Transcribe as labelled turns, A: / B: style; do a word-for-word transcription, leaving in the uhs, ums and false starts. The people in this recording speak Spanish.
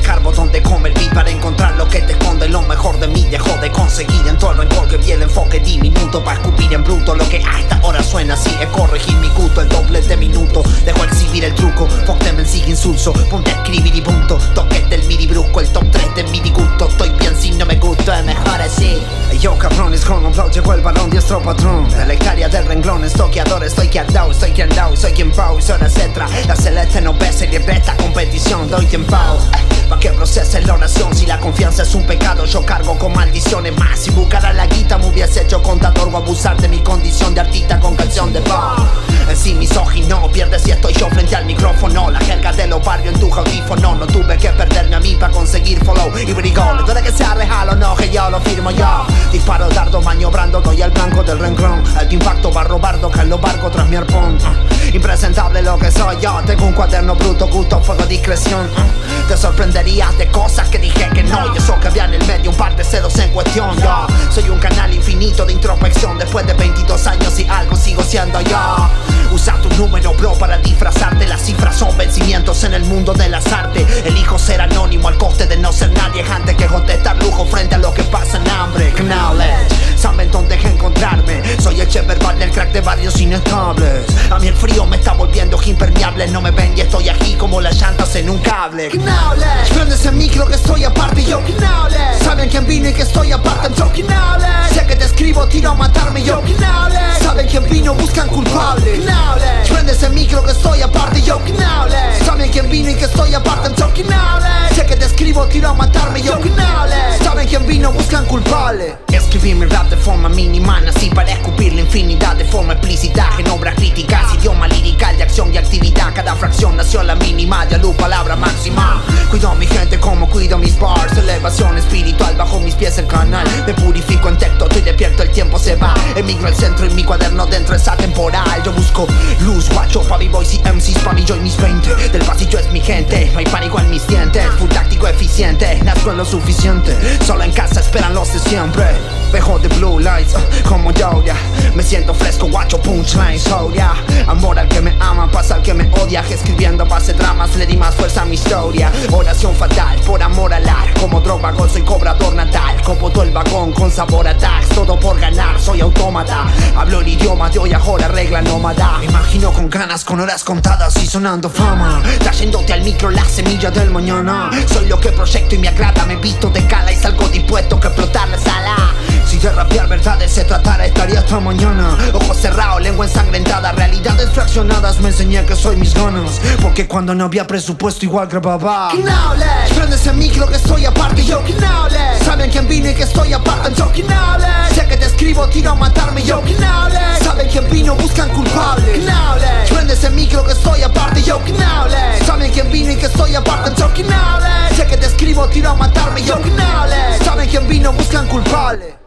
A: escarbo donde come el beat para encontrar lo que te esconde. Lo mejor de mí dejo de conseguir en todo el rencor que vi el enfoque diminuto para escupir en bruto lo que hasta ahora suena así. Es corregir mi gusto, el doble de minuto. Dejo exhibir el truco, fuck them en sigue insulso. Ponte a escribir y punto, toques del midi brusco. El top tres de mi disgusto, estoy bien si no me gusta, es mejor así. Yo cabrones con un flow, llegó el balón diestro patrón. De la hectárea del renglón, estoqueador, estoy que andao, estoy que andao, soy quien pau, soy etcétera. La celeste no ve serie beta, competición, doy tiempo. Pa' que procese la oración, si la confianza es un pecado, yo cargo con maldiciones más. Si buscara la guita me hubiese hecho contador o abusar de mi condición de artista con canción de pop. En sí misógino, pierdes si estoy yo frente al micrófono. La jerga de los barrios en tu audífono. No tuve que perderme a mí para conseguir follow y brigó. Le duele que sea real o no, que yo lo firmo yo. Disparo dardo maniobrando, doy al blanco del renglón. Alto impacto, barro bardo, calo barco tras mi arpón. uh. Impresentable lo que soy yo. Tengo un cuaderno bruto, gusto, fuego, discreción. uh. Te sorprenderías de cosas que dije que no. Y eso que había en el medio, un par de ceros en cuestión. Yo soy un canal infinito de introspección. Después de veintidós años y algo sigo siendo yo. Usa tu número, bro, para disfrazarte. Las cifras son vencimientos en el mundo de las artes. Elijo ser anónimo al coste de no ser nadie. Antes que contestar lujo frente a lo que pasa en hambre. Knowledge, saben dónde encontrarme. Soy el chef verbal del crack de barrios inestables. A mí el frío me está volviendo impermeable. No me ven y estoy aquí como las llantas en un cable. Knowledge, prende ese micro que estoy aparte. Yo knowledge, saben quién vino y que estoy aparte. Yo knowledge, sé que te escribo, tiro a matarme. Yo knowledge, saben quién vino, buscan culpable. Knowledge, prende ese micro que estoy aparte. Yo knowledge, saben quién vino y que estoy aparte. Yo knowledge, sé que te escribo, tiro a matarme. Yo knowledge, saben quién vino, buscan culpable. Escribí mi rap de forma minimal, así para escupir la infinidad de forma explícita. En obras críticas, idioma lirical de acción y actividad. Cada fracción nació la mínima de luz, palabra máxima. Cuido a mi gente como cuido mis bars. Elevación espiritual bajo mis pies el canal. Me purifico en texto, estoy despierto, el tiempo se va. Emigro al centro y mi cuaderno dentro es atemporal. Yo busco luz, guacho, pa' mi boys y M Cs, pa' mí yo y mis veinte. Del pasillo es mi gente, no hay pánico en mis dientes. Full táctico eficiente, nazco en lo suficiente. Solo en casa esperan los de siempre. Vejo de blue lights, uh, como yo, yeah. Me siento fresco, guacho, punchlines, oh yeah. Amor al que me ama, paz al que me odia. Escribiendo a base dramas, le di más fuerza a mi historia. Oración fatal, por amor al ar. Como droga, gol, soy cobrador natal. Como todo el vagón, con sabor a tax. Todo por ganar, soy autómata. Hablo el idioma de hoy, ahora regla nómada. Me imagino con ganas, con horas contadas y sonando fama. Trayéndote al micro la semilla del mañana. Soy lo que proyecto y me agrada. Me visto de cala y salgo dispuesto que explotar la sala. Si de rapear verdades se tratara, estaría hasta mañana. Ojos cerrados, lengua ensangrentada. Realidades fraccionadas, me enseñé que soy mis ganas. Porque cuando no había presupuesto igual grababa. Knowledge, prende ese micro que estoy aparte. Yo knowledge, saben quién vino y que estoy aparte. Yo knowledge, sé que te escribo, tiro a matarme. Yo knowledge, saben quién vino, buscan culpable. Knowledge, prende ese micro que estoy aparte. Yo knowledge, saben quién vino y que estoy aparte. Yo knowledge, sé que te escribo, tiro a matarme. Yo knowledge, saben quién vino, buscan culpable.